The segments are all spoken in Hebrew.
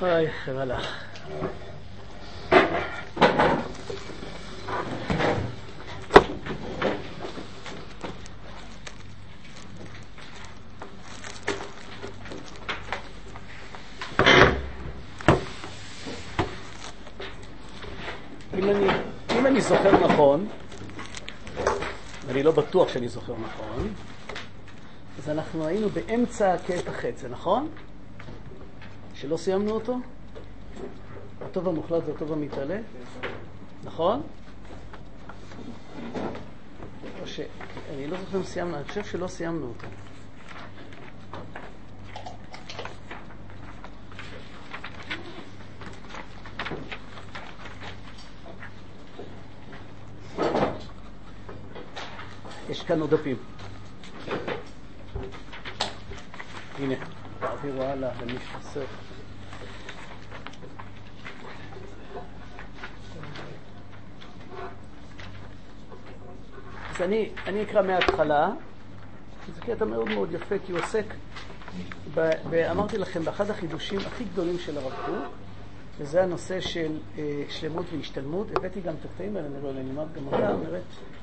אוי, חמלך. אם אני זוכר נכון, ואני לא בטוח שאני זוכר נכון, אז אנחנו היינו באמצע קטע חץ, זה נכון? שלא סיימנו אותו? הטוב המוחלט זה הטוב המתעלה? נכון? או אני לא זוכר אם סיימנו, אני חושב שלא סיימנו אותו. יש כאן עוד דפים. הנה, תעבירו הלאה למי שחסר. אז אני אקרא מההתחלה. זה קטע מאוד מאוד יפה, כי הוא עוסק, אמרתי לכם, באחד החידושים הכי גדולים של הרב קוק, וזה הנושא של שלמות והשתלמות. הבאתי גם את הקטעים האלה, נראה לי, נלמד גם אותה, אומרת.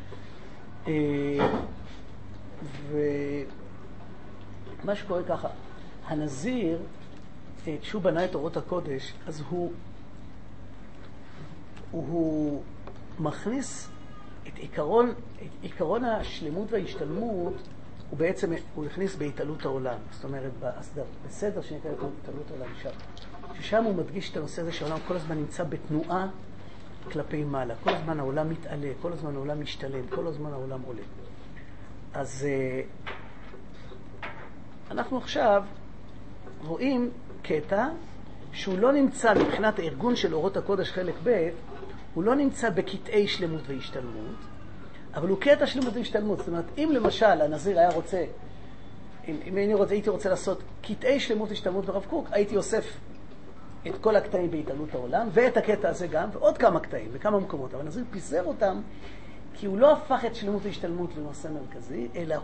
ומה שקורה ככה, הנזיר, כשהוא בנה את אורות הקודש, אז הוא מכניס את עיקרון השלמות וההשתלמות, הוא בעצם, הוא הכניס בהתעלות העולם. זאת אומרת, בסדר שנקרא את התעלות העולם שם. ששם הוא מדגיש את הנושא הזה שהעולם כל הזמן נמצא בתנועה כלפי מעלה. כל הזמן העולם מתעלה, כל הזמן העולם משתלם, כל הזמן העולם עולה. אז אנחנו עכשיו רואים קטע שהוא לא נמצא מבחינת הארגון של אורות הקודש חלק ב', הוא לא נמצא בקטעי שלמות והשתלמות, אבל הוא קטע שלמות והשתלמות. זאת אומרת, אם למשל הנזיר היה רוצה, אם הייתי רוצה לעשות קטעי שלמות והשתלמות ברב קוק, הייתי אוסף את כל הקטעים בהתעלות העולם, ואת הקטע הזה גם, ועוד כמה קטעים, בכמה מקומות. אבל הנזיר פיזר אותם, כי הוא לא הפך את שלמות והשתלמות לנושא מרכזי, אלא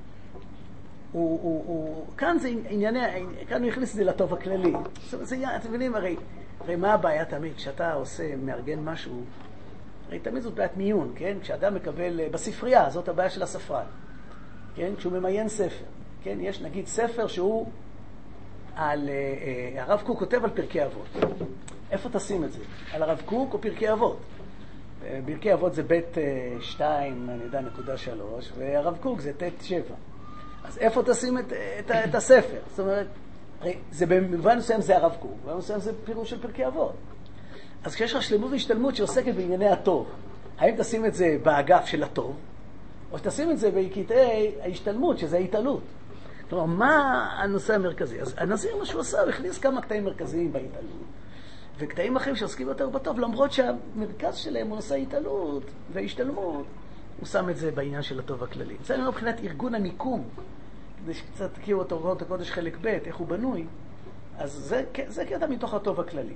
כאן זה ענייני, כאן הוא הכניס את זה לטוב הכללי. אתם מבינים, הרי מה הבעיה תמיד? כשאתה מארגן משהו, הרי תמיד זאת בעיית מיון, כן? כשאדם מקבל בספרייה, זאת הבעיה של הספרן, כן? כשהוא ממיין ספר, כן? יש נגיד ספר שהוא הרב קוק כותב על פרקי אבות. איפה תשים את זה? על הרב קוק או פרקי אבות? פרקי אבות זה בית 2, אני יודע, נקודה 3, והרב קוק זה ת' 7. אז איפה תשים את הספר? זאת אומרת, זה במובן מסוים זה הרב קוק, במובן מסוים זה פירוש של פרקי אבות. אז כשיש לך שלמות והשתלמות שעוסקת בענייני הטוב, האם תשים את זה באגף של הטוב, או שתשים את זה בקטעי ההשתלמות, שזה ההתעלות? כלומר, מה הנושא המרכזי? אז הנזיר, מה שהוא עשה, הוא הכניס כמה קטעים מרכזיים בהתעלות, וקטעים אחרים שעוסקים יותר בטוב, למרות שהמרכז שלהם הוא נושא ההתעלות וההשתלמות, הוא שם את זה בעניין של הטוב הכללי. זה לא מבחינת ארגון המיקום, כדי שקצת תכירו את אורות הקודש חלק ב', איך הוא בנוי, אז זה קטע מתוך הטוב הכללי.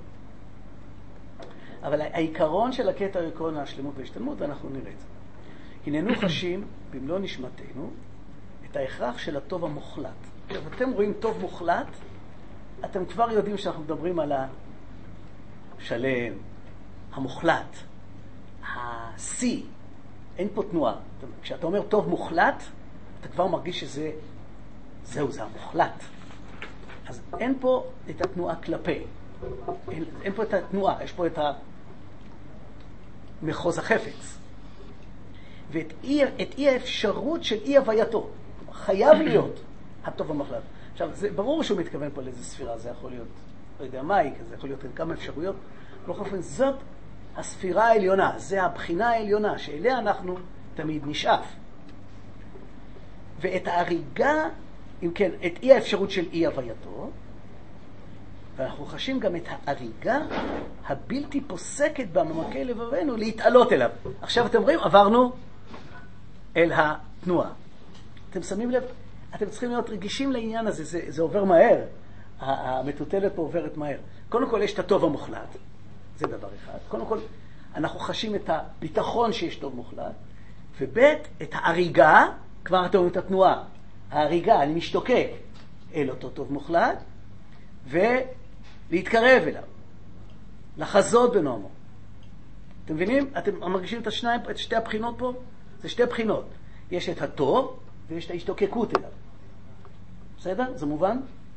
אבל העיקרון של הקטע הוא עקרון השלמות וההשתלמות, ואנחנו נראה את זה. הננו חשים במלוא נשמתנו את ההכרח של הטוב המוחלט. עכשיו, אתם רואים טוב מוחלט, אתם כבר יודעים שאנחנו מדברים על השלם, המוחלט, ה-C. אין פה תנועה. כשאתה אומר טוב מוחלט, אתה כבר מרגיש שזה, זה המוחלט. אז אין פה את התנועה כלפי. אין פה את התנועה, יש פה את מחוז החפץ. ואת אי האפשרות של אי הווייתו. חייב להיות הטוב המוחלט. עכשיו, זה ברור שהוא מתכוון פה לאיזו ספירה, זה יכול להיות, לא יודע מה היא, זה יכול להיות כמה אפשרויות. בכל אופן, זאת הספירה העליונה, זה הבחינה העליונה, שאליה אנחנו תמיד נשאף. ואת ההריגה, אם כן, את אי האפשרות של אי הווייתו, ואנחנו חשים גם את ההריגה הבלתי פוסקת במעמקי לבבנו להתעלות אליו. עכשיו אתם רואים, עברנו אל התנועה. אתם שמים לב, אתם צריכים להיות רגישים לעניין הזה, זה עובר מהר. המטוטלת פה עוברת מהר. קודם כל יש את הטוב המוחלט, זה דבר אחד. קודם כל אנחנו חשים את הביטחון שיש טוב מוחלט, ובית את ההריגה, כבר אתם רואים את התנועה, ההריגה, אני משתוקק אל אותו טוב מוחלט, להתקרב אליו, לחזות בנועמו. אתם מבינים? אתם מרגישים את שתי הבחינות פה? זה שתי בחינות. יש את הטוב ויש את ההשתוקקות אליו. בסדר? זה מובן?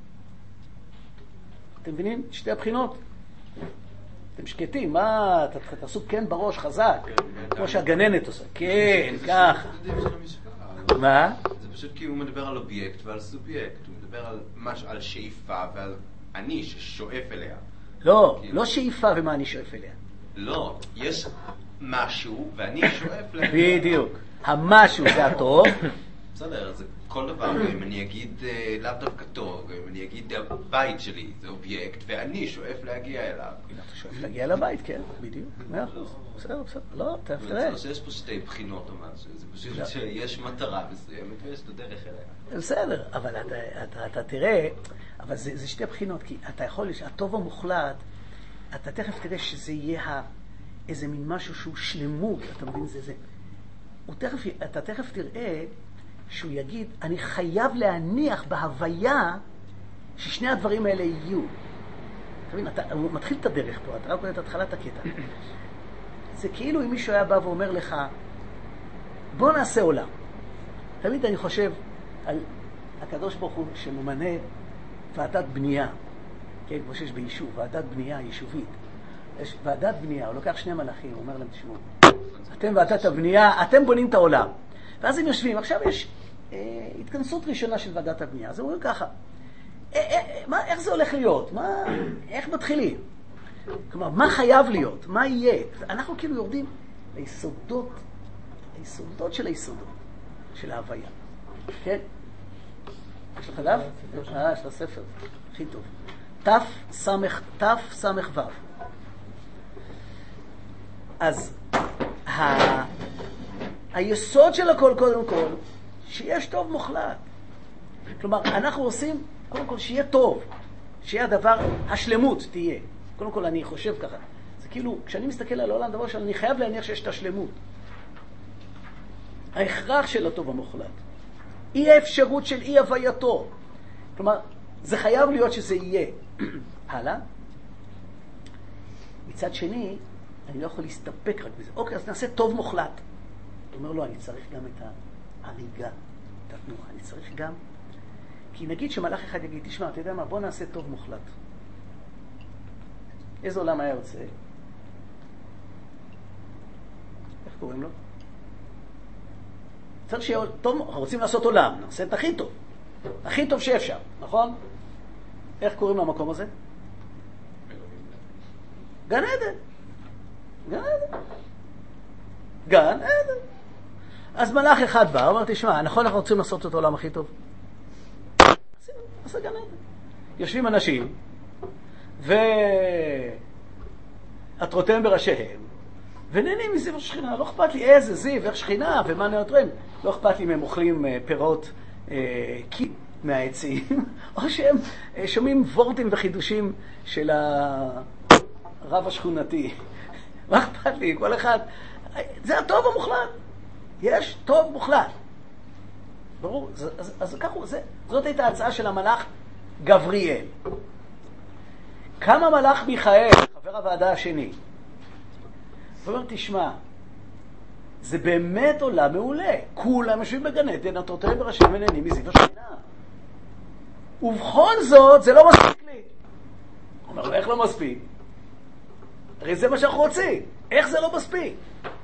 אתם מבינים? שתי הבחינות. אתם שקטים, מה? תעשו כן בראש חזק, כמו שהגננת עושה. כן, ככה. מה? זה פשוט כי הוא מדבר על אובייקט ועל סובייקט. הוא מדבר על שאיפה ועל אני ששואף אליה. לא שאיפה ומה אני שואף אליה. לא, יש משהו ואני שואף אליה. בדיוק. המשהו זה הטוב. בסדר, זה כל דבר. אם אני אגיד לאו דווקא טוב, אם אני אגיד הבית שלי זה אובייקט ואני שואף להגיע אליו. אתה שואף להגיע לבית, כן, בדיוק. 100%. בסדר. לא, תראה. זה שיש פה שתי בחינות או משהו. זה פשוט שיש מטרה מסוימת ויש את הדרך אליה. בסדר, אבל אתה תראה, אבל זה שתי בחינות, כי אתה יכול, הטוב המוחלט, אתה תכף תראה שזה יהיה איזה מין משהו שהוא שלמות, אתה מבין, זה. אתה תכף תראה שהוא יגיד, אני חייב להניח בהוויה ששני הדברים האלה יהיו. אתה מבין, הוא מתחיל את הדרך פה, אתה רק רואה את התחלת הקטע. זה כאילו אם מישהו היה בא ואומר לך, בוא נעשה עולם. תמיד אני חושב על הקדוש ברוך הוא שממנה ועדת בנייה, כן, כמו שיש ביישוב, ועדת בנייה יישובית. יש ועדת בנייה, הוא לוקח שני מלאכים, הוא אומר להם, תשמעו, אתם ועדת הבנייה, אתם בונים את העולם. ואז הם יושבים, עכשיו יש התכנסות ראשונה של ועדת הבנייה, אז הם אומרים ככה, איך זה הולך להיות? איך מתחילים? כלומר, מה חייב להיות? מה יהיה? אנחנו כאילו יורדים ליסודות של היסודות, של ההוויה. כן? יש לך דף? יש לך ספר. הכי טוב. תף סמך וו. אז היסוד של הכל, קודם כל, שיש טוב מוחלט. כלומר, אנחנו עושים, קודם כל, שיהיה טוב. שיהיה הדבר, השלמות תהיה. קודם כל, אני חושב ככה. זה כאילו, כשאני מסתכל על העולם, דבר שאני חייב להניח שיש את השלמות. ההכרח של הטוב המוחלט. אי האפשרות של אי הווייתו. כלומר, זה חייב להיות שזה יהיה. הלאה. מצד שני, אני לא יכול להסתפק רק בזה. אוקיי, אז נעשה טוב מוחלט. הוא אומר, לא, אני צריך גם את ההריגה, את התנועה. אני צריך גם... כי נגיד שמלאך אחד יגיד, תשמע, אתה יודע מה, בוא נעשה טוב מוחלט. איזה עולם היה יוצא? איך קוראים לו? צריך שיהיה טוב, רוצים לעשות עולם, נעשה את הכי טוב. הכי טוב שאפשר, נכון? איך קוראים למקום הזה? גן עדן. גן עדן. אז מלאך אחד בא, אומר, תשמע, נכון אנחנו רוצים לעשות את העולם הכי טוב? עשה גן עדן. יושבים אנשים, והטרותם בראשיהם, ונהנים מזיו השכינה. לא אכפת לי איזה זיו, איך שכינה, ומה נעטרם. לא אכפת לי אם הם אוכלים פירות מהעצים, או שהם שומעים וורטים וחידושים של הרב השכונתי. מה אכפת לי? כל אחד... זה הטוב המוחלט. יש טוב מוחלט. ברור. אז ככה, זאת הייתה ההצעה של המלאך גבריאל. כמה מלאך מיכאל, חבר הוועדה השני, הוא אומר, תשמע, זה באמת עולם מעולה. כולם יושבים בגן עדן, הטרותם בראשיהם ונהנים מזיו השכינה. ובכל זאת, זה לא מספיק לי. הוא אומר לו, איך לא מספיק? הרי זה מה שאנחנו רוצים. איך זה לא מספיק?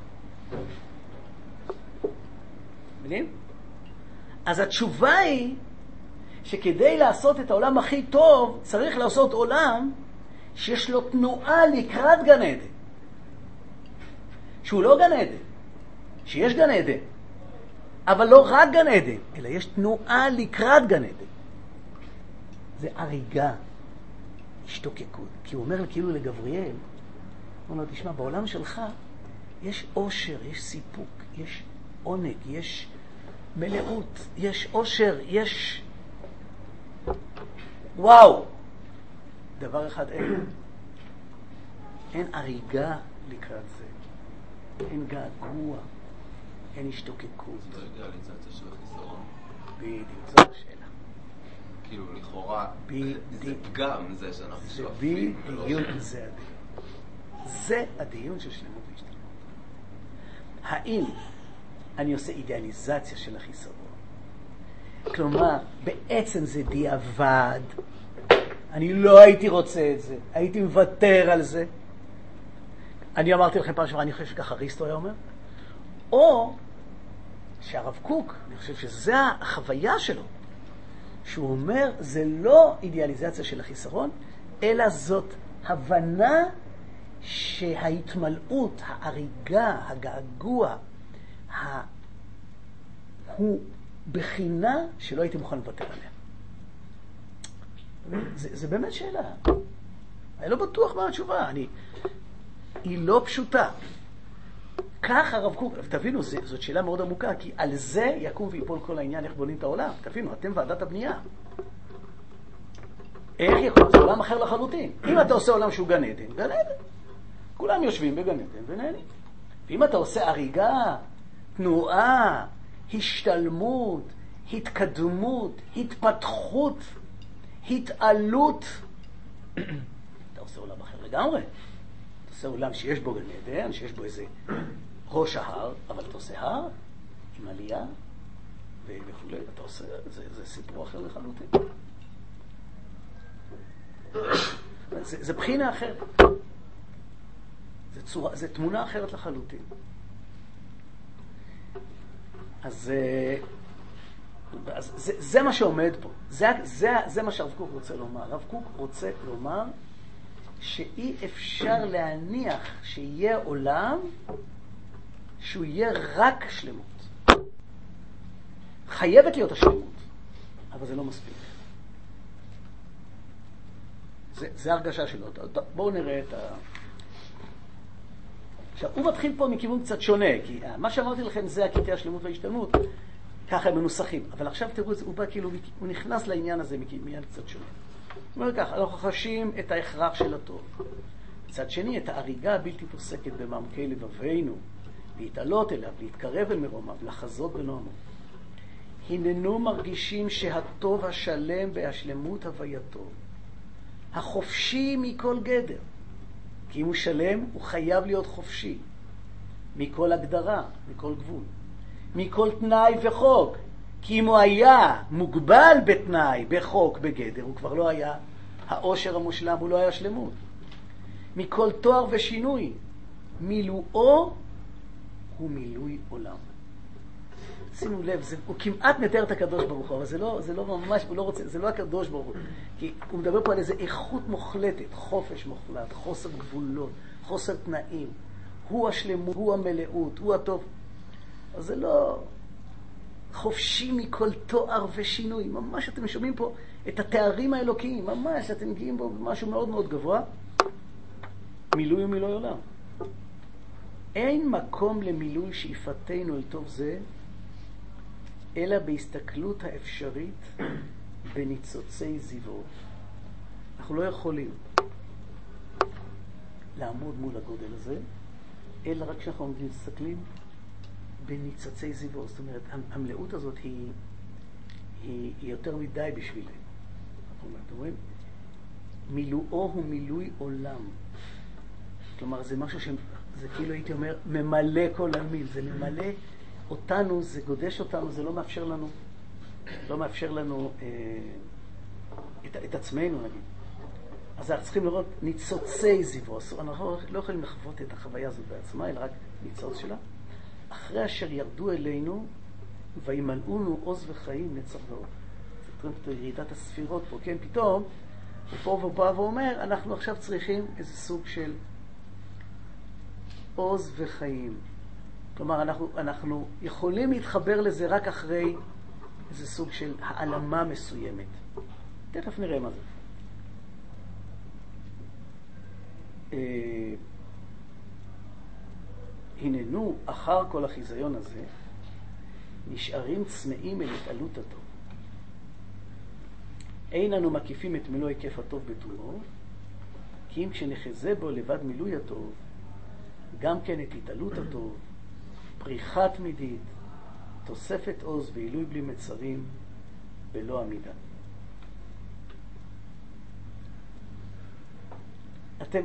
מבינים? אז התשובה היא שכדי לעשות את העולם הכי טוב, צריך לעשות עולם שיש לו תנועה לקראת גן עדן. שהוא לא גן עדן, שיש גן עדן, אבל לא רק גן עדן, אלא יש תנועה לקראת גן עדן. זה הריגה, השתוקקות. כי הוא אומר כאילו לגבריאל, הוא אומר, תשמע, בעולם שלך יש אושר, יש סיפוק, יש עונג, יש מלאות, יש אושר, יש... וואו! דבר אחד אין הריגה לקראת זה. אין געגוע, אין השתוקקות. זה ריאליזציה של החיסרון. בדיוק, זו השאלה. כאילו, לכאורה, זה פגם, זה שאנחנו שואפים. זה בדיוק, זה הדיון. זה הדיון של שלמות והשתלמות. האם אני עושה אידיאליזציה של החיסרון? כלומר, בעצם זה דיעבד. אני לא הייתי רוצה את זה. הייתי מוותר על זה. אני אמרתי לכם פעם שעברה, אני חושב שככה אריסטו היה אומר. או שהרב קוק, אני חושב שזה החוויה שלו, שהוא אומר, זה לא אידיאליזציה של החיסרון, אלא זאת הבנה שההתמלאות, ההריגה, הגעגוע, הוא בחינה שלא הייתי מוכן לוותר עליה. זה באמת שאלה. אני לא בטוח מה התשובה. היא לא פשוטה. כך הרב קוק, תבינו, זאת שאלה מאוד עמוקה, כי על זה יקום ויפול כל העניין, איך בונים את העולם. תבינו, אתם ועדת הבנייה. איך יכול? זה עולם אחר לחלוטין. אם אתה עושה עולם שהוא גן עדן, גן עדן. כולם יושבים בגן עדן ונהנים. ואם אתה עושה הריגה, תנועה, השתלמות, התקדמות, התפתחות, התעלות, אתה עושה עולם אחר לגמרי. אתה עושה עולם שיש בו גן עדן, שיש בו איזה ראש ההר, אבל אתה עושה הר עם עלייה וכו'. אתה עושה, זה סיפור אחר לחלוטין. זה בחינה אחרת. זה תמונה אחרת לחלוטין. אז זה מה שעומד פה. זה מה שהרב קוק רוצה לומר. הרב קוק רוצה לומר שאי אפשר להניח שיהיה עולם שהוא יהיה רק שלמות. חייבת להיות השלמות, אבל זה לא מספיק. זה הרגשה שלו. בואו נראה את עכשיו, הוא מתחיל פה מכיוון קצת שונה, כי מה שאמרתי לכם זה הקטעי השלמות וההשתלמות, ככה הם מנוסחים. אבל עכשיו תראו, הוא בא כאילו, הוא נכנס לעניין הזה מעניין קצת שונה. הוא אומר כך, אנחנו חשים את ההכרח של הטוב. מצד שני, את ההריגה הבלתי פוסקת במעמקי לבבינו, להתעלות אליו, להתקרב אל מרומיו, לחזות בנועמו. הננו מרגישים שהטוב השלם והשלמות הווייתו, החופשי מכל גדר, כי אם הוא שלם, הוא חייב להיות חופשי, מכל הגדרה, מכל גבול, מכל תנאי וחוק, כי אם הוא היה מוגבל בתנאי, בחוק, בגדר, הוא כבר לא היה העושר המושלם, הוא לא היה שלמות. מכל תואר ושינוי, מילואו הוא מילוי עולם. שימו לב, הוא כמעט מתאר את הקדוש ברוך הוא, אבל זה לא ממש, הוא לא רוצה, זה לא הקדוש ברוך הוא. כי הוא מדבר פה על איזו איכות מוחלטת, חופש מוחלט, חוסר גבולות, חוסר תנאים. הוא השלמות, הוא המלאות, הוא הטוב. אז זה לא חופשי מכל תואר ושינוי. ממש אתם שומעים פה את התארים האלוקיים, ממש אתם מגיעים בו במשהו מאוד מאוד גבוה. מילוי ומילוי עולם. אין מקום למילוי שאיפתנו אל טוב זה, אלא בהסתכלות האפשרית בניצוצי זיוות. אנחנו לא יכולים לעמוד מול הגודל הזה, אלא רק כשאנחנו מסתכלים בניצוצי זיוות. זאת אומרת, המלאות הזאת היא יותר מדי בשבילנו. אתם רואים? מילואו הוא מילוי עולם. כלומר, זה משהו זה כאילו הייתי אומר, ממלא כל עלמין. זה ממלא אותנו, זה גודש אותנו, זה לא מאפשר לנו את עצמנו, נגיד. אז אנחנו צריכים לראות ניצוצי זיוו. אנחנו לא יכולים לחוות את החוויה הזאת בעצמה, אלא רק ניצוץ שלה. אחרי אשר ירדו אלינו, וימלאונו עוז וחיים נצח ועוד. זה את ירידת הספירות פה, כן? פתאום, ופה הוא בא ואומר, אנחנו עכשיו צריכים איזה סוג של עוז וחיים. כלומר, אנחנו יכולים להתחבר לזה רק אחרי איזה סוג של העלמה מסוימת. תכף נראה מה זה. הננו אחר כל החיזיון הזה, נשארים צמאים אל התעלות הטוב. אין אנו מקיפים את מלוא היקף הטוב בתומו, כי אם כשנחזה בו לבד מילוי הטוב, גם כן את התעלות הטוב, פריחה תמידית, תוספת עוז ועילוי בלי מצרים, בלא עמידה. אתם...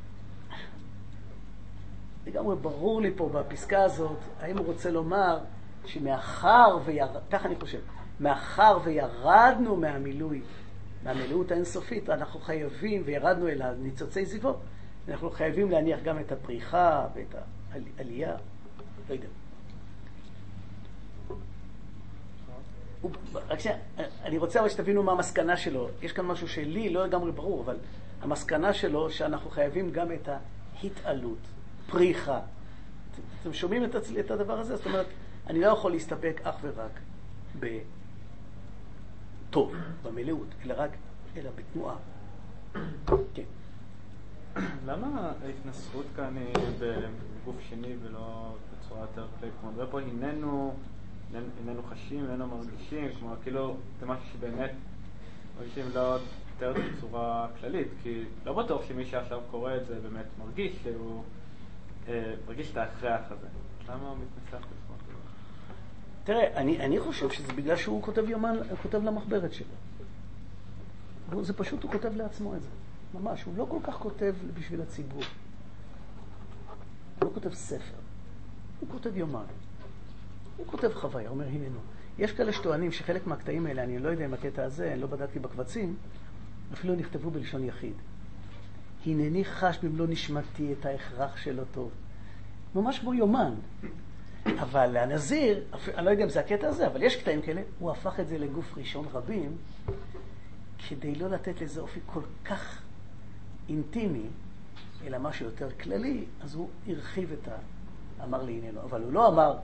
לגמרי ברור לי פה בפסקה הזאת, האם הוא רוצה לומר שמאחר כך אני חושב, מאחר וירדנו מהמילאות האינסופית, אנחנו חייבים, וירדנו אל הניצוצי זיוו, אנחנו חייבים להניח גם את הפריחה ואת העלייה. לא יודע. רק אני רוצה אבל שתבינו מה המסקנה שלו. יש כאן משהו שלי לא לגמרי ברור, אבל המסקנה שלו שאנחנו חייבים גם את ההתעלות, פריחה. אתם שומעים את הדבר הזה? זאת אומרת, אני לא יכול להסתפק אך ורק בטוב, במלאות, אלא בתנועה. כן. למה ההתנסות כאן היא בגוף שני ולא בצורה יותר כללית? כמו דבר פה, איננו חשים, איננו מרגישים, כמו כאילו זה משהו שבאמת מרגישים לא יותר בצורה כללית, כי לא בטוח שמי שעכשיו קורא את זה באמת מרגיש שהוא מרגיש את ההכרח הזה. למה הוא מתנסח בצורה כזאת? תראה, אני חושב שזה בגלל שהוא כותב יומן, הוא כותב למחברת שלו. זה פשוט, הוא כותב לעצמו את זה. ממש, הוא לא כל כך כותב בשביל הציבור. הוא לא כותב ספר. הוא כותב יומן. הוא כותב חוויה, הוא אומר, הננו. יש כאלה שטוענים שחלק מהקטעים האלה, אני לא יודע אם הקטע הזה, אני לא בדקתי בקבצים, אפילו נכתבו בלשון יחיד. הנני חש במלוא נשמתי את ההכרח של אותו. ממש כמו יומן. אבל הנזיר, אני לא יודע אם זה הקטע הזה, אבל יש קטעים כאלה, הוא הפך את זה לגוף ראשון רבים, כדי לא לתת לזה אופי כל כך אינטימי, אלא משהו יותר כללי, אז הוא הרחיב אמר לי הננו. אבל הוא לא אמר,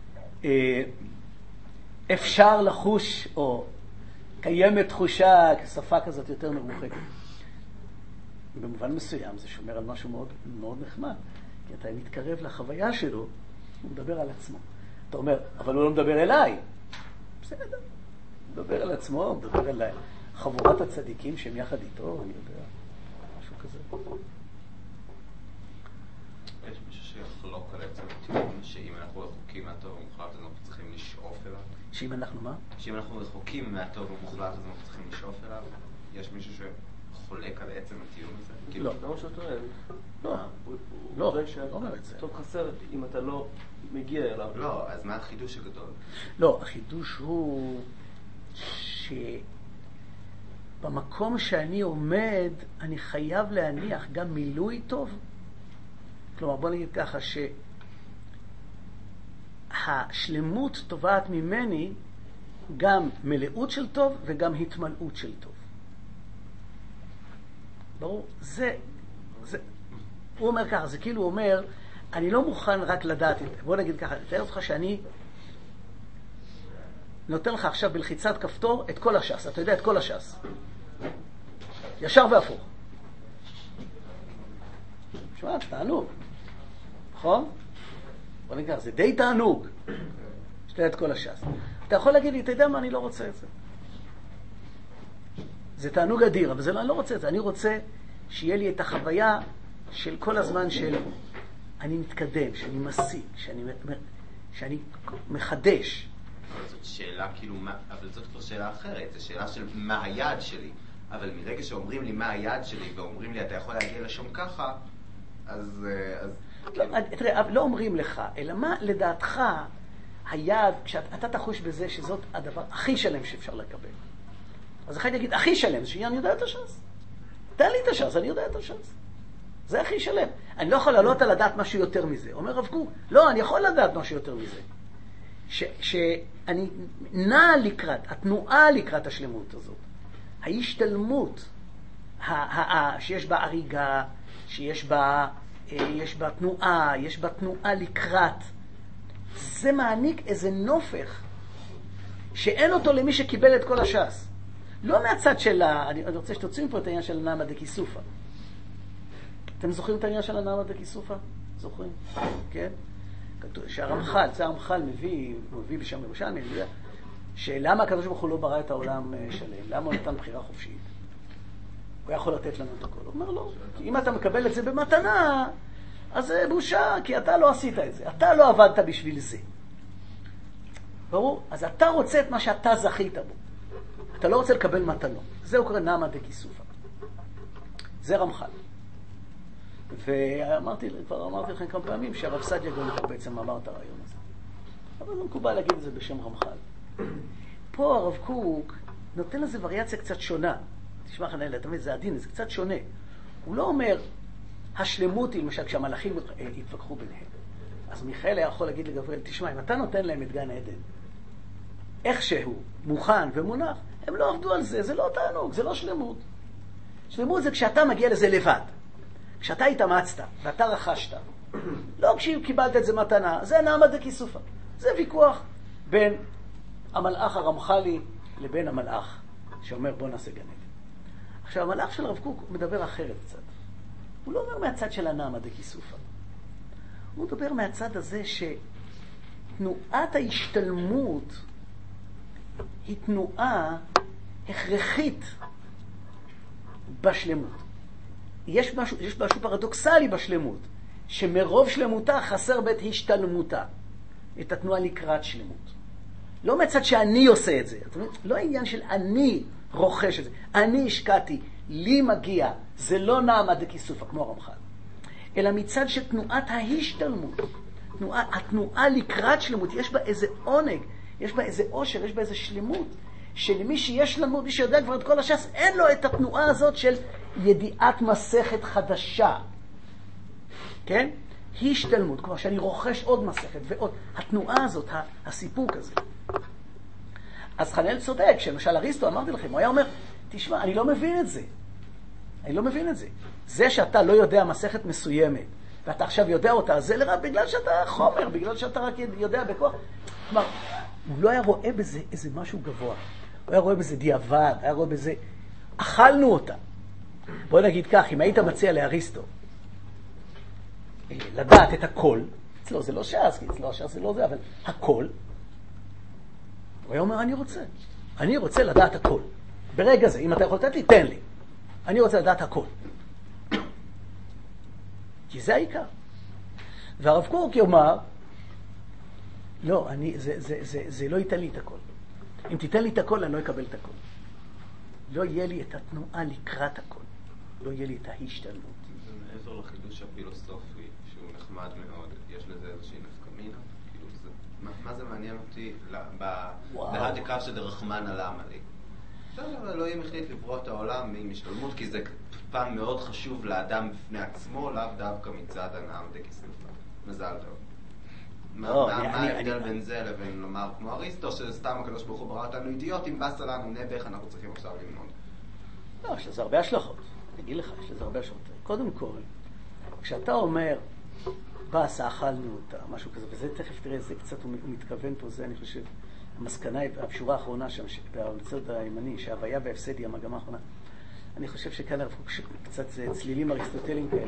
אפשר לחוש, או קיימת תחושה, כשפה כזאת יותר מרוחקת. במובן מסוים זה שומר על משהו מאוד, מאוד נחמד, כי אתה מתקרב לחוויה שלו, הוא מדבר על עצמו. אתה אומר, אבל הוא לא מדבר אליי. בסדר, הוא מדבר על עצמו, הוא מדבר על חבורת הצדיקים שהם יחד איתו, אני יודע, משהו כזה. יש מישהו שיחלוק על עצם הטיעון, שאם אנחנו רחוקים מהטוב המוחלט, אז אנחנו צריכים לשאוף אליו? שאם אנחנו מה? שאם אנחנו רחוקים מהטוב המוחלט, אז אנחנו צריכים לשאוף אליו? יש מישהו שחולק על עצם הטיעון הזה? לא. לא מה שאתה טוען. לא, לא אומר את זה. טוב חסר אם אתה לא מגיע אליו. לא, אז מה החידוש הגדול? לא, החידוש הוא שבמקום שאני עומד, אני חייב להניח גם מילוי טוב. כלומר, בוא נגיד ככה, שהשלמות תובעת ממני גם מלאות של טוב וגם התמלאות של טוב. ברור? הוא אומר ככה, זה כאילו הוא אומר, אני לא מוכן רק לדעת, בוא נגיד ככה, תאר אותך שאני נותן לך עכשיו בלחיצת כפתור את כל הש"ס, אתה יודע את כל הש"ס. ישר והפוך. שמע, תענוג. נכון? בוא נגיד ככה, זה די תענוג. שתהיה את כל הש"ס. אתה יכול להגיד לי, אתה יודע מה, אני לא רוצה את זה. זה תענוג אדיר, אבל זה לא, אני לא רוצה את זה. אני רוצה שיהיה לי את החוויה של כל הזמן של אני מתקדם, שאני משיג, שאני מחדש. אבל זאת שאלה כאילו, אבל זאת כבר שאלה אחרת. זו שאלה של מה היעד שלי. אבל מרגע שאומרים לי מה היעד שלי, ואומרים לי אתה יכול להגיע לשם ככה, אז תראה, לא אומרים לך, אלא מה לדעתך היעד, כשאתה תחוש בזה שזאת הדבר הכי שלם שאפשר לקבל. אז אחד יגיד, הכי שלם, שאני יודע את הש"ס. תן לי את הש"ס, אני יודע את הש"ס. זה הכי שלם. אני לא יכול לעלות על לדעת משהו יותר מזה. אומר רב קוק, לא, אני יכול לדעת משהו יותר מזה. שאני נע לקראת, התנועה לקראת השלמות הזאת. ההשתלמות, שיש בה הריגה, שיש בה תנועה, יש בה תנועה לקראת. זה מעניק איזה נופך שאין אותו למי שקיבל את כל הש"ס. לא מהצד של אני רוצה שתוצאים פה את העניין של הנעמה דקיסופה. אתם זוכרים את העניין של הנעמה דקיסופה? זוכרים? כן? שהרמח"ל, זה הרמח"ל מביא בשם ירושלמי, אני יודע, שלמה הקדוש ברוך הוא לא ברא את העולם שלם? למה הוא נתן בחירה חופשית? הוא יכול לתת לנו את הכל. הוא אומר לא, כי אם אתה מקבל את זה במתנה, אז זה בושה, כי אתה לא עשית את זה. אתה לא עבדת בשביל זה. ברור? אז אתה רוצה את מה שאתה זכית בו. אתה לא רוצה לקבל מתנות. זהו קורא נעמה דקיסופה. זה רמח"ל. וכבר אמרתי לכם כמה פעמים שהרב סעדיה גאונטר בעצם אמר את הרעיון הזה. אבל זה מקובל להגיד את זה בשם רמח"ל. פה הרב קוק נותן לזה וריאציה קצת שונה. תשמע חנאל, תמיד זה עדין, זה קצת שונה. הוא לא אומר, השלמות היא למשל כשהמלאכים התווכחו ביניהם. אז מיכאל היה יכול להגיד לגבריאל, תשמע, אם אתה נותן להם את גן עדן, איכשהו מוכן ומונח, הם לא עבדו על זה, זה לא תענוג, זה לא שלמות. שלמות זה כשאתה מגיע לזה לבד. כשאתה התאמצת ואתה רכשת, לא כשקיבלת את זה מתנה, זה נעמד דקיסופה. זה ויכוח בין המלאך הרמח"לי לבין המלאך שאומר בוא נעשה גן עדן. עכשיו המלאך של הרב קוק מדבר אחרת קצת. הוא לא אומר מהצד של הנעמד דקיסופה. הוא מדבר מהצד הזה שתנועת ההשתלמות היא תנועה הכרחית בשלמות. יש משהו פרדוקסלי בשלמות, שמרוב שלמותה חסר בית השתלמותה, את התנועה לקראת שלמות. לא מצד שאני עושה את זה, לא העניין של אני רוכש את זה, אני השקעתי, לי מגיע, זה לא נעמד דקיסופה כמו הרמח"ל, אלא מצד שתנועת ההשתלמות, התנועה לקראת שלמות, יש בה איזה עונג, יש בה איזה עושר, יש בה איזה שלמות, שלמי שיש שלמות, מי שיודע כבר את כל הש"ס, אין לו את התנועה הזאת של ידיעת מסכת חדשה. כן? היא השתלמות, כמו שאני רוכש עוד מסכת ועוד. התנועה הזאת, הסיפוק הזה. אז חנאל צודק, שלמשל אריסטו, אמרתי לכם, הוא היה אומר, תשמע, אני לא מבין את זה. אני לא מבין את זה. זה שאתה לא יודע מסכת מסוימת, ואתה עכשיו יודע אותה, זה לרע בגלל שאתה חומר, בגלל שאתה רק יודע בכוח. כלומר, הוא לא היה רואה בזה איזה משהו גבוה. הוא היה רואה בזה דיעבד, היה רואה בזה, אכלנו אותה. בוא נגיד כך, אם היית מציע לאריסטו, לדעת את הכל, אצלו זה לא ש"ס, כי אצלו הש"ס זה לא זה, אבל הכל, הוא היה אומר, אני רוצה לדעת הכל. ברגע זה, אם אתה יכול לתת לי, תן לי. אני רוצה לדעת הכל. כי זה העיקר. והרב קוק יאמר, לא, זה לא ייתן לי את הכל. אם תיתן לי את הכל, אני לא אקבל את הכל. לא יהיה לי את התנועה לקראת הכל. לא יהיה לי את ההשתלמות. זה מעבר לחידוש הפילוסופי, שהוא נחמד מאוד. יש לזה איזושהי נפקמינה? כאילו זה, מה זה מעניין אותי? בהד הקו שדרחמן עלם עלי. בסדר, אלוהים החליט לברוא את העולם משתלמות, כי זה פעם מאוד חשוב לאדם בפני עצמו, לאו דווקא מצד הנעם דקיסופה. מזל טוב. מה ההבדל בין זה לבין לומר כמו אריסטו, שסתם הקדוש ברוך הוא ברא אותנו אידיוטים, בסה לנו נבח, אנחנו צריכים עכשיו ללמוד. לא, יש לזה הרבה השלכות. אני אגיד לך, יש לזה הרבה השלכות. קודם כל, כשאתה אומר, בסה, אכלנו אותה, משהו כזה, וזה תכף תראה, זה קצת הוא מתכוון פה, זה אני חושב, המסקנה, השורה האחרונה שם, בצד הימני, שההוויה וההפסד היא המגמה האחרונה. אני חושב שכאן הרב קוק קצת צלילים אריסטוטליים כאלה.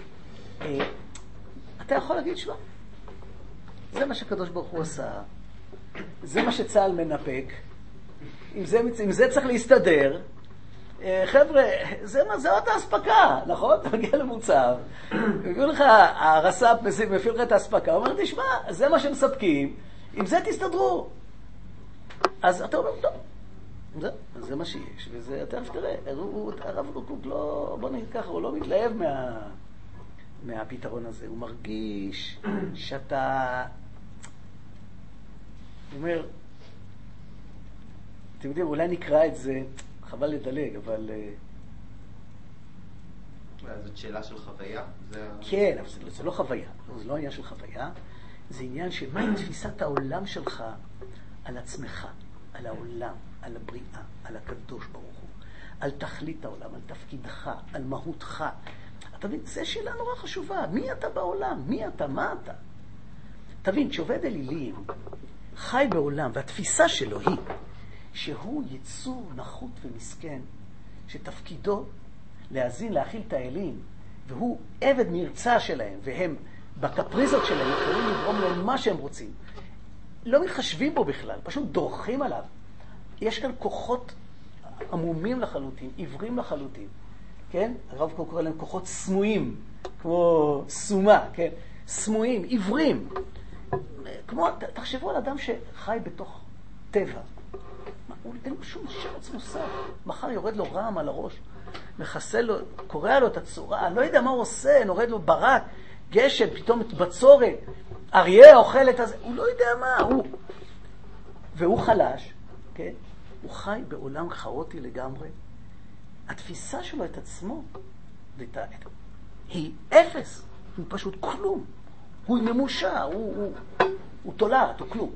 אתה יכול להגיד שלא. זה מה שקדוש ברוך הוא עשה, זה מה שצהל מנפק, עם זה צריך להסתדר. חבר'ה, זה עוד ההספקה, נכון? אתה מגיע למוצב, מביאו לך, הרס"פ מפעיל לך את ההספקה, הוא אומר, תשמע, זה מה שמספקים, עם זה תסתדרו. אז אתה אומר, טוב, זה מה שיש, וזה, אתה תראה, הרב קוק לא, בוא נגיד ככה, הוא לא מתלהב מהפתרון הזה, הוא מרגיש שאתה, הוא אומר, אתם יודעים, אולי נקרא את זה, חבל לדלג, אבל... זאת שאלה של חוויה? כן, אבל זה לא חוויה, זה לא עניין של חוויה, זה עניין של מהי תפיסת העולם שלך על עצמך, על העולם, על הבריאה, על הקדוש ברוך הוא, על תכלית העולם, על תפקידך, על מהותך. תבין, זו שאלה נורא חשובה. מי אתה בעולם? מי אתה? מה אתה? תבין, כשעובד אלילים חי בעולם, והתפיסה שלו היא שהוא יצור נחות ומסכן, שתפקידו להאזין, להכיל את האלים, והוא עבד מרצה שלהם, והם בקפריזות שלהם יכולים לגרום להם מה שהם רוצים. לא מתחשבים בו בכלל, פשוט דורכים עליו. יש כאן כוחות עמומים לחלוטין, עיוורים לחלוטין. כן? הרב קורא להם כוחות סמויים, כמו סומה, כן? סמויים, עיוורים. כמו, תחשבו על אדם שחי בתוך טבע. הוא נותן לו שום שרץ נוסף. מחר יורד לו רעם על הראש. מחסל לו, קורע לו את הצורה, אני לא יודע מה הוא עושה, נורד לו ברק, גשם, פתאום בצורת, אריה אוכל את הזה, הוא לא יודע מה, והוא חלש, כן? הוא חי בעולם חאוטי לגמרי. התפיסה שלו את עצמו היא אפס, הוא פשוט כלום. הוא ממושה, הוא תולעת, הוא כלום.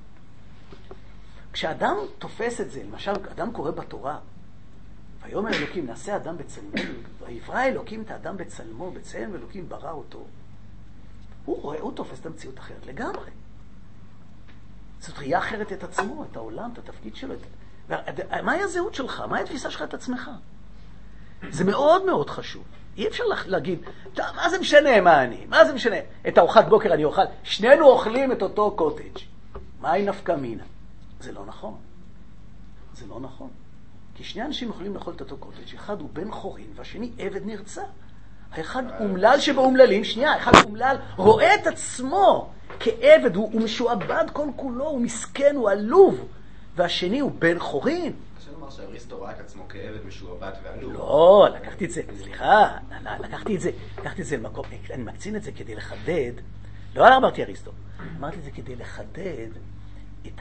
כשאדם תופס את זה, למשל, אדם קורא בתורה, ויאמר אלוקים, נעשה אדם בצלמו, ויברא אלוקים את האדם בצלמו, בצלם אלוקים ברא אותו. הוא תופס את המציאות אחרת לגמרי. זאת ראייה אחרת את עצמו, את העולם, את התפקיד שלו. מהי הזהות שלך? מהי התפיסה שלך את עצמך? זה מאוד מאוד חשוב. אי אפשר להגיד, מה זה משנה מה אני? מה זה משנה? את ארוחת בוקר אני אוכל. שנינו אוכלים את אותו קוטג'. מהי נפקא מינה? זה לא נכון. זה לא נכון. כי שני אנשים יכולים לאכול את אותו קוטג'. אחד הוא בן חורין והשני עבד נרצע. האחד אומלל שבאומללים, שנייה, האחד אומלל רואה את עצמו כעבד, הוא משועבד כל כולו, הוא מסכן, הוא עלוב. והשני הוא בן חורין. אפשר לומר שאריסטו ראה את עצמו כעבד משועבד ועלוב. לא, לקחתי את זה, סליחה, לקחתי את זה למקום, אני מקצין את זה כדי לחדד, לא אמרתי אריסטו, אמרתי את זה כדי לחדד את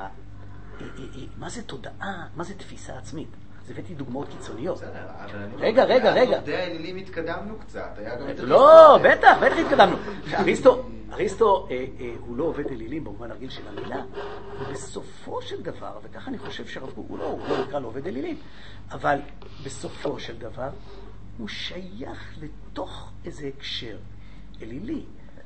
מה זה תודעה, מה זה תפיסה עצמית. אז הבאתי דוגמאות קיצוניות. רגע. עובדי האלילים התקדמנו קצת. לא, בטח התקדמנו. אריסטו הוא לא עובד אלילים במובן הרגיל של המילה, ובסופו של דבר, וככה אני חושב שהרב קוק, הוא לא נקרא לו עובד אלילים, אבל בסופו של דבר הוא שייך לתוך איזה הקשר אלילי.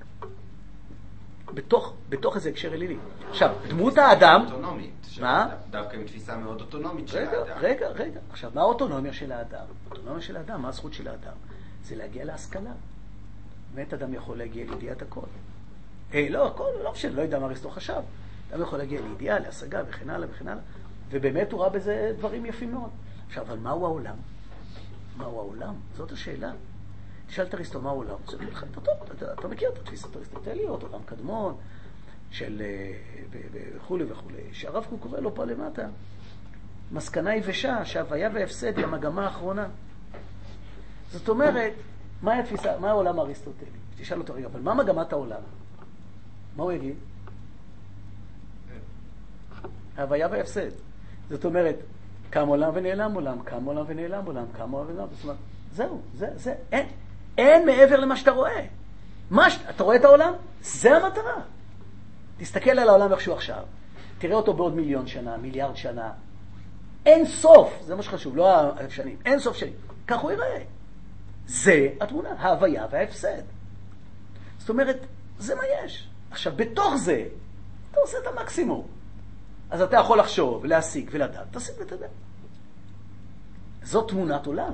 בתוך איזה הקשר אלילי. עכשיו, דמות האדם... אוטונומית. מה? דווקא עם תפיסה מאוד אוטונומית של האדם. רגע. עכשיו, מה האוטונומיה של האדם? האוטונומיה של האדם, מה הזכות של האדם? זה להגיע להשכלה. באמת אדם יכול להגיע לידיעת הכל. לא, הכל, לא משנה, לא יודע מה אריסטו חשב. אדם יכול להגיע לידיעה, להשגה וכן הלאה. ובאמת הוא ראה בזה דברים יפים מאוד. עכשיו, אבל מהו העולם? מהו העולם? זאת השאלה. תשאל את אריסטו, מהו העולם? אתה מכיר את התפיסות אריסטוטליות, עולם קדמון, של וכולי. שהרב קוק קורא לו פה למטה. מסקנה יבשה, שההוויה וההפסד היא המגמה האחרונה. זאת אומרת, מה התפיסה, מה העולם האריסטוטלי? תשאל אותו רגע, אבל מה מגמת העולם? מה הוא יגיד? ההוויה וההפסד. זאת אומרת, קם עולם ונעלם עולם, קם עולם ונעלם עולם, קם עולם ונעלם. זאת אומרת, זהו, זה, אין מעבר למה שאתה רואה. אתה רואה את העולם? זה המטרה. תסתכל על העולם איך שהוא עכשיו. תראה אותו בעוד 1,000,000 שנה, מיליארד שנה. אין סוף, זה מה שחשוב, לא השנים, אין סוף שנים. כך הוא יראה. זה התמונה, ההוויה וההפסד. זאת אומרת, זה מה יש. עכשיו, בתוך זה, אתה עושה את המקסימום. אז אתה יכול לחשוב, להשיג ולדעת, תשיג ותדע. זאת תמונת עולם.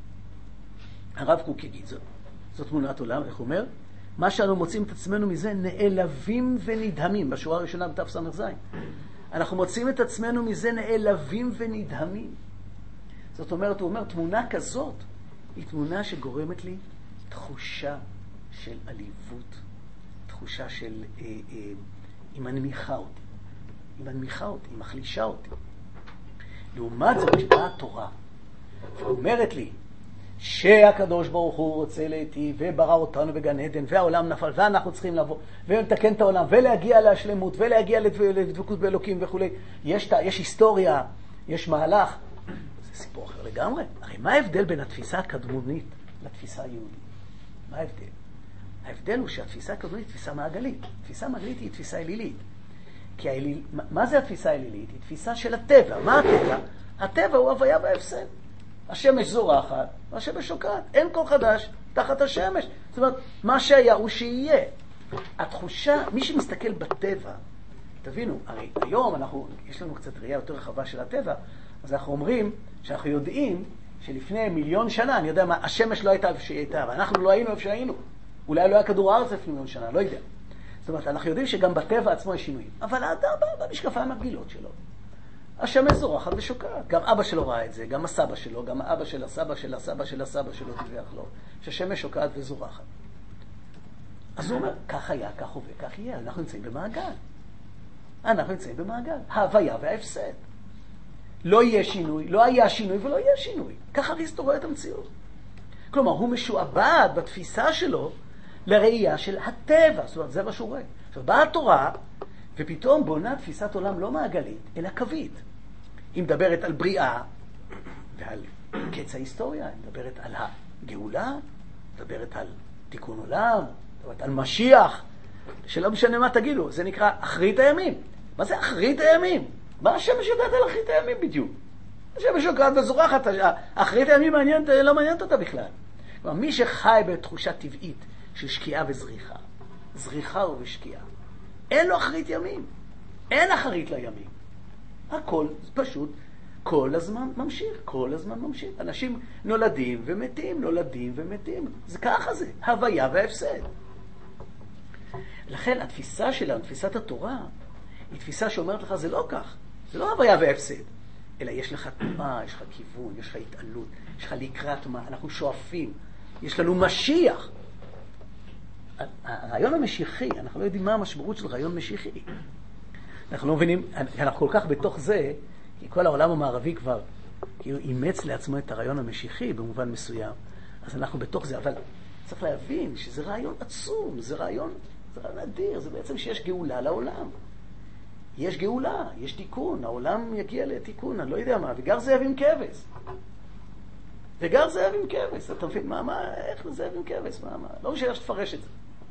הרב קוק יגיד זאת. זאת תמונת עולם, איך הוא אומר? מה שאנו מוצאים את עצמנו מזה נעלבים ונדהמים. בשורה הראשונה בתף ס"ז. אנחנו מוצאים את עצמנו מזה נעלבים ונדהמים. זאת אומרת, הוא אומר, תמונה כזאת היא תמונה שגורמת לי תחושה של עליבות, תחושה של, היא מנמיכה אותי, היא מחלישה אותי. לעומת זאת, כשבאה התורה, ואומרת לי, שהקדוש ברוך הוא רוצה להיטיב וברא אותנו בגן עדן והעולם נפל ואנחנו צריכים לבוא ולתקן את העולם ולהגיע להשלמות ולהגיע לדבקות באלוקים וכו'. יש היסטוריה, יש מהלך. זה סיפור אחר לגמרי. הרי מה ההבדל בין התפיסה הקדמונית לתפיסה היהודית? מה ההבדל? ההבדל הוא שהתפיסה הקדמונית היא תפיסה מעגלית. תפיסה מעגלית היא תפיסה אלילית. כי מה זה התפיסה האלילית? היא תפיסה של הטבע. מה הטבע? הטבע הוא הוויה וההפסד. השמש זורחת, והשמש שוקעת. אין כל חדש תחת השמש. זאת אומרת, מה שהיה הוא שיהיה. התחושה, מי שמסתכל בטבע, תבינו, הרי היום יש לנו קצת ראייה יותר רחבה של הטבע, אז אנחנו אומרים שאנחנו יודעים שלפני 1,000,000 שנה, אני יודע מה, השמש לא הייתה איפה שהיא הייתה, ואנחנו לא היינו איפה שהיינו. אולי לא היה כדור הארץ לפני 1,000,000 שנה, לא יודע. זאת אומרת, אנחנו יודעים שגם בטבע עצמו יש שינויים. אבל האדם במשקפיים הרגילות שלו. השמש זורחת ושוקעת. גם אבא שלו ראה את זה, גם הסבא שלו, גם האבא של הסבא של הסבא של הסבא שלו דיווח לו, שהשמש שוקעת וזורחת. אז הוא אומר, כך היה, כך הווה, כך יהיה. אנחנו נמצאים במעגל. ההוויה וההפסד. לא יהיה שינוי, לא היה שינוי ולא יהיה שינוי. ככה אריסטו רואה את המציאות. כלומר, הוא משועבד בתפיסה שלו לראייה של הטבע. זאת אומרת, זה מה שהוא רואה. עכשיו, באה התורה, ופתאום בונה תפיסת עולם לא מעגלית, אלא קווית. היא מדברת על בריאה ועל קץ ההיסטוריה, היא מדברת על הגאולה, מדברת על תיקון עולם, מדברת על משיח, שלא משנה מה תגידו, זה נקרא אחרית הימים. מה זה אחרית הימים? מה השמש יודעת על אחרית הימים בדיוק? השמש שוקעת וזורחת, אחרית הימים לא מעניינת אותה בכלל. כלומר, מי שחי בתחושה טבעית של שקיעה וזריחה, זריחה ושקיעה, אין לו אחרית ימים. אין אחרית לימים. הכל פשוט כל הזמן ממשיך, כל הזמן ממשיך. אנשים נולדים ומתים, נולדים ומתים. זה ככה זה, הוויה והפסד. לכן התפיסה שלנו, תפיסת התורה, היא תפיסה שאומרת לך, זה לא כך. זה לא הוויה והפסד. אלא יש לך תנועה, יש לך כיוון, יש לך התעלות, יש לך לקראת מה, אנחנו שואפים. יש לנו משיח. הרעיון המשיחי, אנחנו לא יודעים מה המשמעות של רעיון משיחי. אנחנו לא מבינים, אנחנו כל כך בתוך זה, כי כל העולם המערבי כבר כאילו אימץ לעצמו את הרעיון המשיחי במובן מסוים. אז אנחנו בתוך זה, אבל צריך להבין שזה רעיון עצום, זה רעיון אדיר, זה בעצם שיש גאולה לעולם. יש גאולה, יש תיקון, העולם יגיע לתיקון, אני לא יודע מה, וגר זאב עם כבש. וגר זאב עם כבש, אתה מבין, איך זאב עם כבש, לא משנה שתפרש את זה.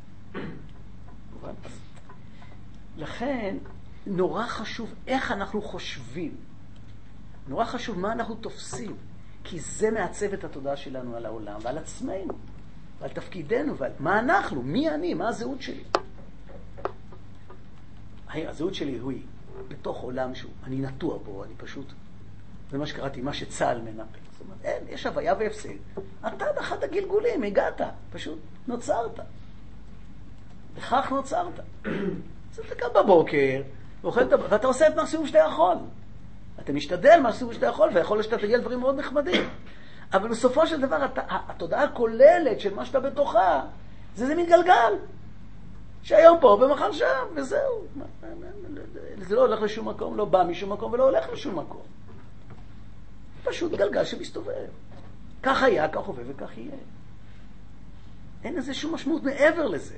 לכן, נורא חשוב איך אנחנו חושבים. נורא חשוב מה אנחנו תופסים. כי זה מעצב את התודעה שלנו על העולם ועל עצמנו. ועל תפקידנו ועל מה אנחנו, מי אני, מה הזהות שלי. הזהות שלי היא בתוך עולם שהוא, אני נטוע בו, אני פשוט, זה מה שקראתי, מה שצהל מנפק. זאת אומרת, אין, יש הוויה והפסד. אתה באחד הגלגולים, הגעת, פשוט נוצרת. בכך נוצרת. אז אתה קם בבוקר, ואתה עושה את מקסימום שאתה יכול. אתה משתדל מקסימום שאתה יכול, ויכול שאתה תגיע לדברים מאוד נחמדים. אבל בסופו של דבר, התודעה הכוללת של מה שאתה בתוכה, זה מתגלגל. שהיום פה ומחר שם, וזהו. זה לא הולך לשום מקום, לא בא משום מקום ולא הולך לשום מקום. פשוט גלגל שמסתובב. כך היה, כך הווה וכך יהיה. אין לזה שום משמעות מעבר לזה.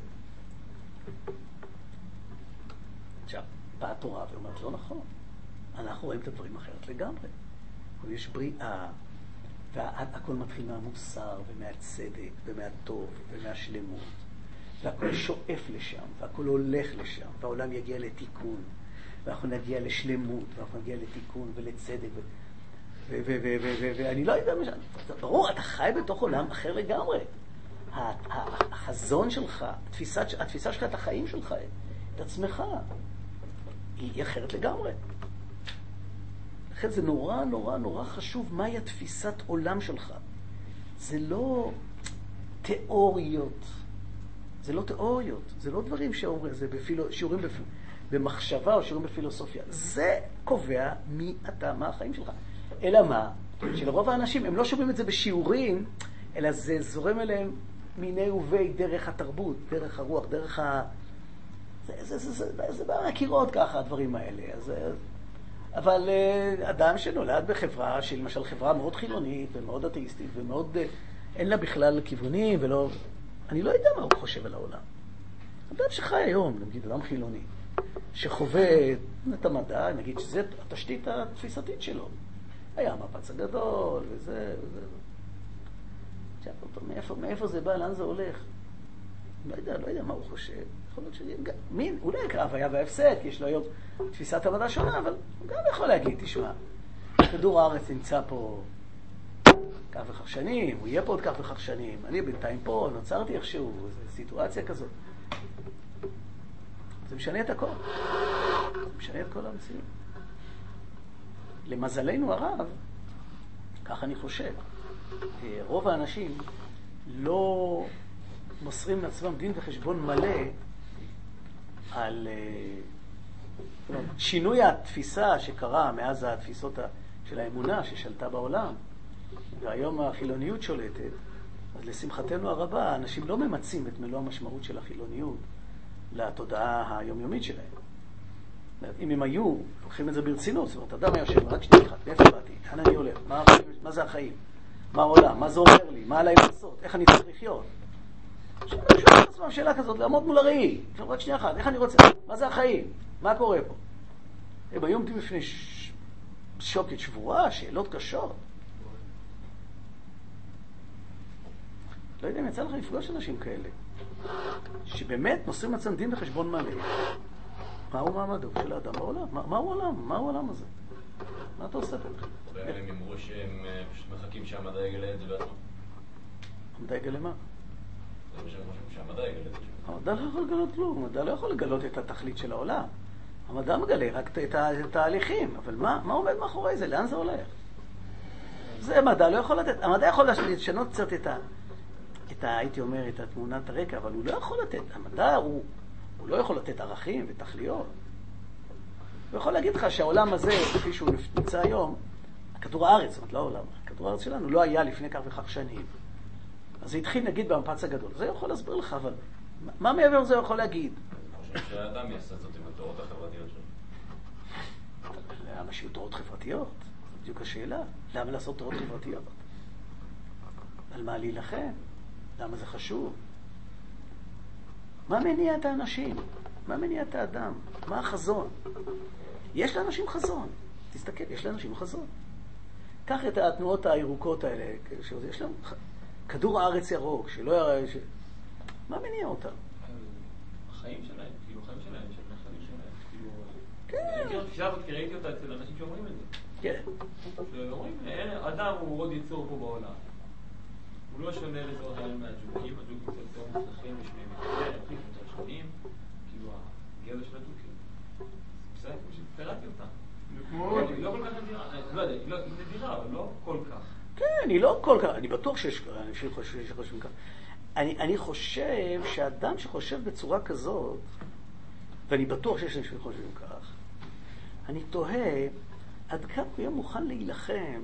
עכשיו, באה התורה ואומרת, לא נכון. אנחנו רואים את הדברים אחרת לגמרי. יש בריאה, והכל מתחיל מהמוסר ומהצדק ומהטוב ומהשלמות. והכל שואף לשם, והכל הולך לשם, והעולם יגיע לתיקון, ואנחנו נגיע לשלמות, ואנחנו נגיע לתיקון ולצדק, ואני לא יודע מה שאני... ברור, אתה חי בתוך עולם אחר לגמרי. החזון שלך, התפיסה שלך, את החיים שלך, את עצמך, היא אחרת לגמרי. לכן זה נורא נורא נורא חשוב מהי התפיסת עולם שלך. זה לא תיאוריות. זה לא תיאוריות, זה לא דברים שאומרים, זה שיעורים במחשבה או שיעורים בפילוסופיה. זה קובע מי אתה, מה החיים שלך. אלא מה? שלרוב האנשים, הם לא שומעים את זה בשיעורים, אלא זה זורם אליהם מיני דרך התרבות, דרך הרוח, דרך זה בא מהקירות ככה, הדברים האלה. אבל אדם שנולד בחברה, למשל חברה מאוד חילונית ומאוד אתאיסטית ומאוד, אין לה בכלל כיוונים ולא... אני לא יודע מה הוא חושב על העולם. אדם שחי היום, נגיד אדם חילוני, שחווה את המדע, נגיד שזה התשתית התפיסתית שלו. היה המפץ הגדול וזה. מאיפה זה בא, לאן זה הולך? לא יודע מה הוא חושב. יכול להיות שזה מין, אולי יקרא הוויה והפסד, כי יש לו היום תפיסת המדע שונה, אבל הוא גם יכול להגיד, תשמע, כדור הארץ נמצא פה כך וכך שנים, הוא יהיה פה עוד כך וכך שנים, אני בינתיים פה, נוצרתי איכשהו, זו סיטואציה כזאת. זה משנה את הכל. זה משנה את כל המציאות. למזלנו הרב, כך אני חושב, רוב האנשים לא מוסרים לעצמם דין וחשבון מלא על שינוי התפיסה שקרה מאז התפיסות של האמונה ששלטה בעולם, והיום החילוניות שולטת. אז לשמחתנו הרבה, אנשים לא ממצים את מלוא המשמעות של החילוניות לתודעה היומיומית שלהם. אם הם היו, לוקחים את זה ברצינות, זאת אומרת, אדם היה יושב, רק שנייה אחת, מאיפה באתי? לאן אני הולך? מה זה החיים? מה העולם? מה זה אומר לי? מה עליי לעשות? איך אני צריך לחיות? שואל את עצמם שאלה כזאת, לעמוד מול הראי. רק שנייה אחת, איך אני רוצה? מה זה החיים? מה קורה פה? הם היו עומדים בפני שוקת שבורה, שאלות קשות. לא יודע אם יצא לך לפגוש אנשים כאלה, שבאמת נושאים עצמם דין בחשבון מלא. מהו מעמדו של האדם בעולם? מהו העולם? מהו העולם הזה? מה אתה עושה פה? אולי הם אמרו שהם פשוט מחכים שהמדע יגלה את זה בעצמו. המדע יגלה מה? זה מה שהם חושבים, שהמדע יגלה את זה. המדע לא יכול לגלות כלום, המדע לא יכול לגלות את התכלית של העולם. המדע מגלה רק את התהליכים, אבל מה עומד מאחורי זה? לאן זה הולך? זה מדע לא יכול לתת. המדע יכול לשנות קצת הייתי אומר, את התמונת הרקע, אבל הוא לא יכול לתת. המדע הוא לא יכול לתת ערכים ותכליות. הוא יכול להגיד לך שהעולם הזה, כפי שהוא נמצא היום, כדור הארץ, זאת אומרת, לא העולם, כדור הארץ שלנו לא היה לפני כך וכך שנים. אז זה התחיל, נגיד, במפץ הגדול. זה יכול להסביר לך, אבל מה מעבר לזה הוא יכול להגיד? אני חושב שהאדם יעשה זאת עם התורות החברתיות שלו. למה שיהיו תורות חברתיות? זו בדיוק השאלה. למה לעשות תורות חברתיות? על מה להילחם? למה זה חשוב? מה מניע את האנשים? מה מניע את האדם? מה החזון? יש לאנשים חזון. תסתכל, יש לאנשים חזון. קח את התנועות הירוקות האלה, יש להם כדור הארץ ירוק, שלא יראה... מה מניע אותם? החיים שלהם, כאילו החיים שלהם, של החיים שלהם, כאילו... כן. אני חושב שראיתי אותה אצל אנשים שאומרים את זה. כן. שאומרים, אדם הוא עוד יצור פה בעולם. הוא לא שונה לצורך העניין מהג'וקים, הג'וקים זה יותר מוצלחים ושניים יותר, הם יותר שונים, כאילו הגזע של הג'וקים. בסדר, כמו שפירטתי אותה. היא לא כל כך נדירה, לא יודע, היא נדירה, אבל לא כל כך. כן, היא לא כל כך, אני בטוח שיש אנשים שחושבים כך. אני חושב שאדם שחושב בצורה כזאת, ואני בטוח שיש אנשים שחושבים כך, אני תוהה עד כמה הוא יהיה מוכן להילחם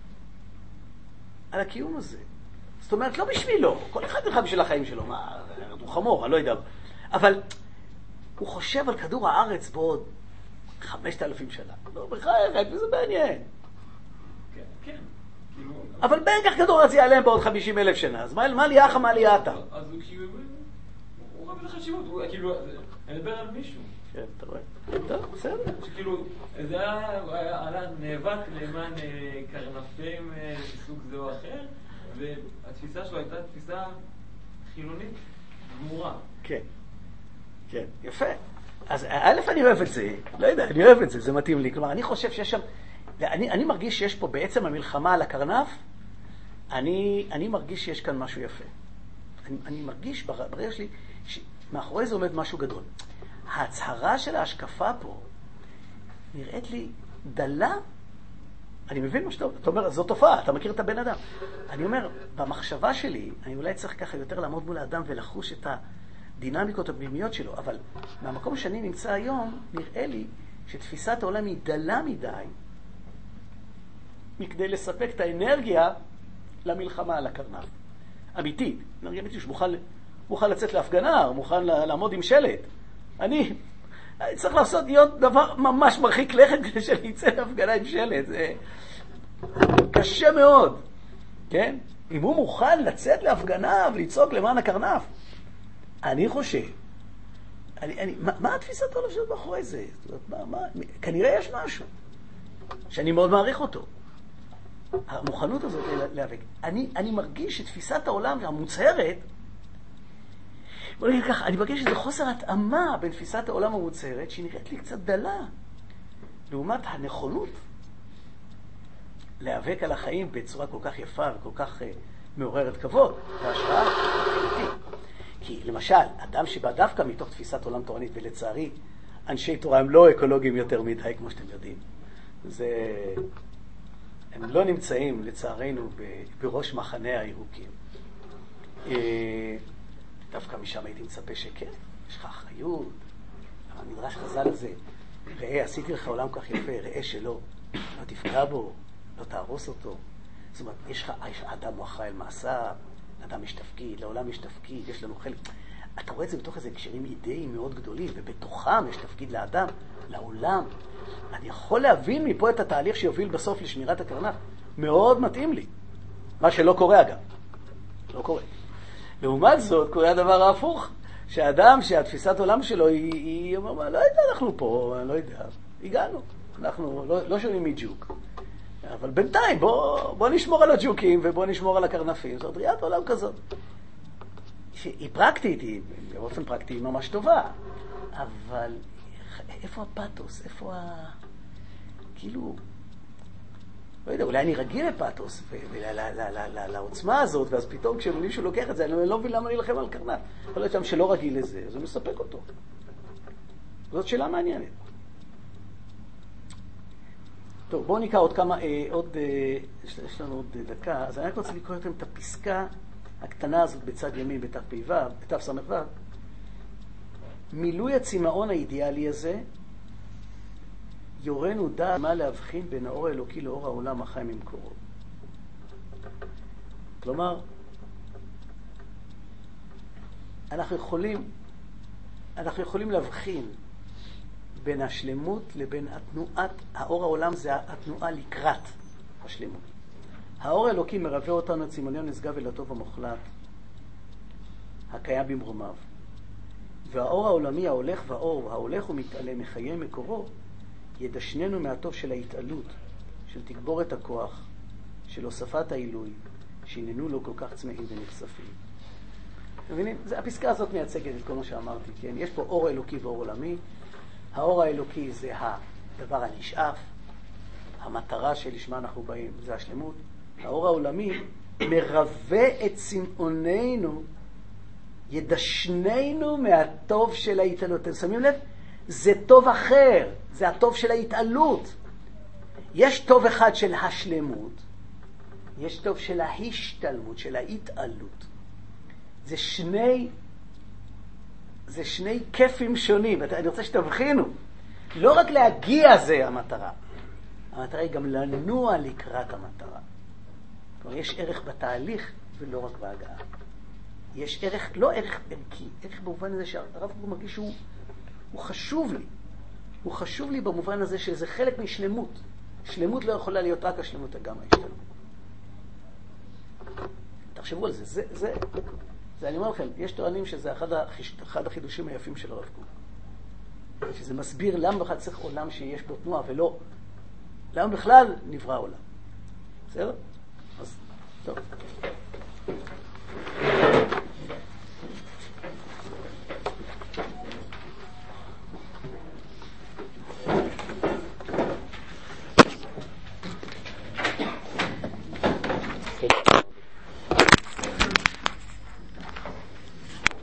על הקיום הזה. זאת אומרת, לא בשבילו, כל אחד נלחם בשביל החיים שלו, מה, הוא חמור, אני לא יודע. אבל הוא חושב על כדור הארץ בעוד 5,000 שנה. לא, בחייך, זה מעניין. כן, כן. אבל בטח כדור הארץ יעלם בעוד 50,000 שנה, אז מה ליאך, מה ליאתה? אז הוא כאילו, הוא רב לחשיבות, הוא כאילו, אני מדבר על מישהו. כן, אתה רואה. טוב, בסדר. שכאילו, זה היה נאבק למען קרנפים מסוג זה או אחר, והתפיסה שלו הייתה תפיסה חילונית גמורה. כן, כן, יפה. אז א', אני אוהב את זה, לא יודע, אני אוהב את זה, זה מתאים לי. כלומר, אני חושב שיש שם, אני מרגיש שיש פה בעצם המלחמה על הקרנף, אני מרגיש שיש כאן משהו יפה. אני מרגיש ברגע שלי, מאחורי זה עומד משהו גדול. ההצהרה של ההשקפה פה נראית לי דלה. אני מבין מה שאתה אומר, זו תופעה, אתה מכיר את הבן אדם. אני אומר, במחשבה שלי, אני אולי צריך ככה יותר לעמוד מול האדם ולחוש את הדינמיקות הפנימיות שלו, אבל מהמקום שאני נמצא היום, נראה לי שתפיסת העולם היא דלה מדי, מכדי לספק את האנרגיה למלחמה על הקרנף. אמיתית. אנרגיה אמיתית שמוכן לצאת להפגנה, או מוכן לעמוד עם שלט. אני צריך לעשות להיות דבר ממש מרחיק לכת כדי שאני אצא להפגנה עם שלט. זה קשה מאוד. כן? אם הוא מוכן לצאת להפגנה ולצעוק למען הקרנף, אני חושב, מה התפיסת העולם שלו מאחורי זה? כנראה יש משהו שאני מאוד מעריך אותו. המוכנות הזאת להיאבק. אני מרגיש שתפיסת העולם המוצהרת, בוא נגיד ככה, אני מרגיש שזה חוסר התאמה בין תפיסת העולם המוצהרת, שהיא נראית לי קצת דלה, לעומת הנכונות להיאבק על החיים בצורה כל כך יפה וכל כך מעוררת כבוד והשראה. כי למשל, אדם שבא דווקא מתוך תפיסת עולם תורנית, ולצערי, אנשי תורה הם לא אקולוגיים יותר מדי, כמו שאתם יודעים. הם לא נמצאים, לצערנו, בראש מחנה הירוקים. דווקא משם הייתי מצפה שכן, יש לך אחריות. המדרש חז"ל הזה, ראה, עשיתי לך עולם כך יפה, ראה שלא, לא תפגע בו, לא תהרוס אותו. זאת אומרת, יש לך, אדם הוא אחראי על מעשיו, לאדם יש תפקיד, לעולם יש תפקיד, יש לנו חלק. אתה רואה את זה בתוך איזה הקשרים אידאיים מאוד גדולים, ובתוכם יש תפקיד לאדם. לעולם. אני יכול להבין מפה את התהליך שיוביל בסוף לשמירת הקרנף. מאוד מתאים לי. מה שלא קורה אגב. לא קורה. לעומת זאת, קורה הדבר ההפוך. שהאדם, שהתפיסת עולם שלו היא אומר, לא יודע, אנחנו פה, אני לא יודע. הגענו. אנחנו לא שונים מג'וק. אבל בינתיים, בוא נשמור על הג'וקים ובוא נשמור על הקרנפים. זאת ראיית עולם כזאת. היא פרקטית, היא באופן פרקטי ממש טובה. אבל איפה הפאטוס? איפה כאילו... לא יודע, אולי אני רגיל לפאטוס ולעוצמה הזאת, ואז פתאום כשמישהו לוקח את זה, אני לא מבין למה להילחם על קרנף. יכול להיות שם שלא רגיל לזה, אז הוא מספק אותו. זאת שאלה מעניינת. טוב, בואו נקרא עוד כמה, יש לנו עוד דקה, אז אני רק רוצה לקרוא לכם את הפסקה הקטנה הזאת בצד ימין, בתף סמ"ו. מילוי הצמאון האידיאלי הזה, יורנו דעת מה להבחין בין האור האלוקי לאור העולם החי ממקורו. כלומר, אנחנו יכולים להבחין בין השלמות לבין האור העולם זה התנועה לקראת השלמות. האור האלוקי מרווה אותנו צמאון נשגב אל הטוב המוחלט הקיים במרומיו. והאור העולמי ההולך ומתעלה מחיי מקורו ידשננו מהטוב של ההתעלות, של תגבורת הכוח, של הוספת העילוי, שהננו לו כל כך צמאים ונחשפים. מבינים? הפסקה הזאת מייצגת את כל מה שאמרתי, כן? יש פה אור אלוקי ואור עולמי. האור האלוקי זה הדבר הנשאף, המטרה שלשמה אנחנו באים, זה השלמות. האור העולמי מרווה את צמאוננו, ידשננו מהטוב של ההתעלות. אתם שמים לב? זה טוב אחר, זה הטוב של ההתעלות. יש טוב אחד של השלמות, יש טוב של ההשתלמות, של ההתעלות. זה שני כיפים שונים. אני רוצה שתבחינו. לא רק להגיע זה המטרה. המטרה היא גם לנוע לקראת המטרה. כלומר, יש ערך בתהליך ולא רק בהגעה. יש ערך, לא ערך ערכי, ערך במובן הזה שהרב הוא מרגיש שהוא חשוב לי. הוא חשוב לי במובן הזה שזה חלק משלמות. שלמות לא יכולה להיות רק השלמות, גם ההשתלמות. תחשבו על זה. זה אני אומר לכם, יש טוענים שזה אחד החידושים היפים של הרב קוק. שזה מסביר למה בכלל צריך עולם שיש בו תנועה ולא. למה בכלל נברא עולם. בסדר? אז טוב. Okay.